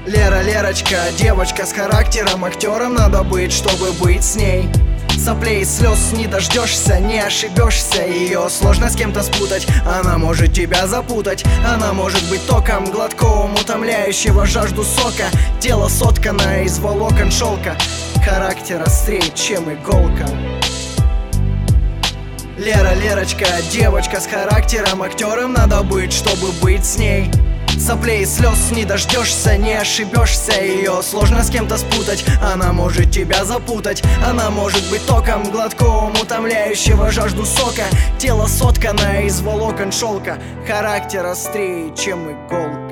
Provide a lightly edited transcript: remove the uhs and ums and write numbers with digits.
Лера, Лерочка, девочка с характером, актером надо быть, чтобы быть с ней. Соплей и слез не дождешься, не ошибешься. Ее сложно с кем-то спутать, она может тебя запутать. Она может быть током, глотком утомляющего жажду сока. Тело соткано из волокон шелка, характер острее, чем иголка. Лера, Лерочка, девочка с характером, актером надо быть, чтобы быть с ней. Соплей и слез не дождешься, не ошибешься. Ее сложно с кем-то спутать, она может тебя запутать. Она может быть током, глотком утомляющего жажду сока. Тело соткано из волокон шелка, характер острее, чем иголка.